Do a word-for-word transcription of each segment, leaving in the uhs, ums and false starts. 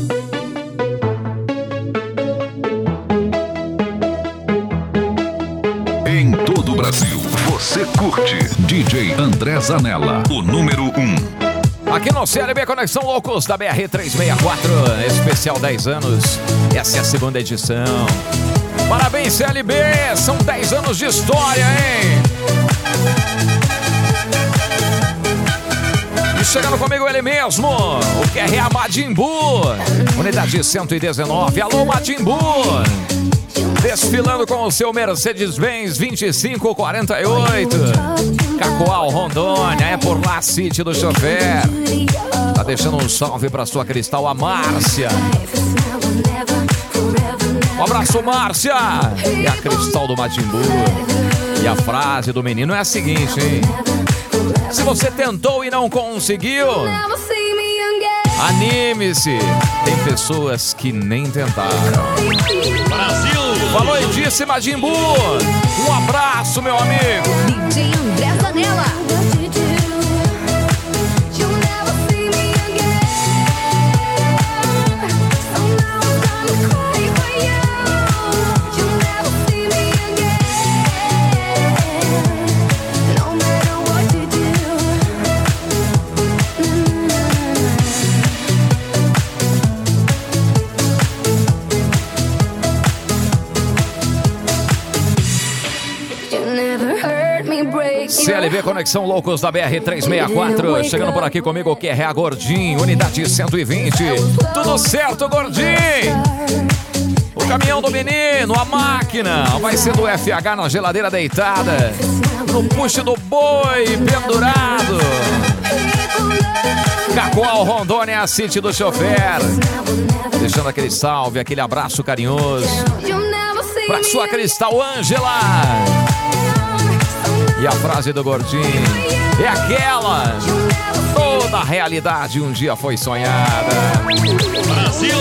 Em todo o Brasil, você curte D J André Zanella, o número um. Aqui no C L B Conexão Loucos da B R trezentos e sessenta e quatro, especial dez anos. Essa é a segunda edição. Parabéns, C L B, são dez anos de história, hein? E chegando comigo ele mesmo, o Q R A Majin Buu, unidade cento e dezenove. Alô, Majin Buu! Desfilando com o seu Mercedes-Benz vinte e cinco quarenta e oito. Cacoal, Rondônia, é por lá, City do Chofer. Tá deixando um salve pra sua cristal, a Márcia. Um abraço, Márcia! E a cristal do Majin Buu. E a frase do menino é a seguinte, hein? Se você tentou e não conseguiu, anime-se. Tem pessoas que nem tentaram. Brasil! Falou e disse, Majin Buu. Um abraço, meu amigo. D J André Zanella. C L B Conexão Loucos da B R trezentos e sessenta e quatro. Chegando por aqui comigo o Q R A Gordinho, unidade cento e vinte. Tudo certo, Gordinho? O caminhão do menino, a máquina. Vai ser do F H na geladeira deitada. No push do boi pendurado. Cacoal, Rondônia, a City do Chofer. Deixando aquele salve, aquele abraço carinhoso pra sua cristal Ângela. E a frase do Gordinho é aquela: toda a realidade um dia foi sonhada. Brasil!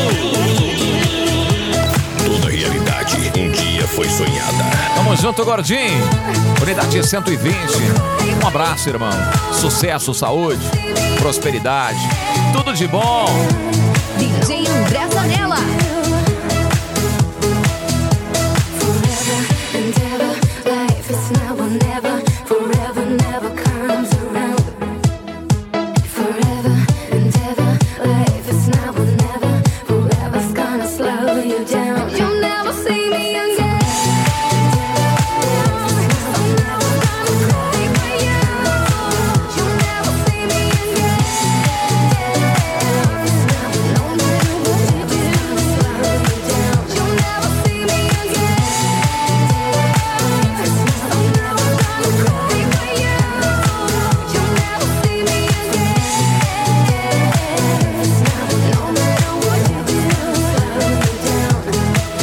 Toda a realidade um dia foi sonhada. Tamo junto, Gordinho. Unidade cento e vinte. Um abraço, irmão. Sucesso, saúde, prosperidade. Tudo de bom. D J André Zanella.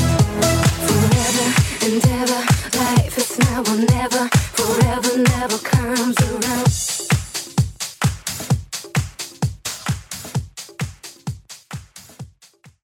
Never, forever, never come.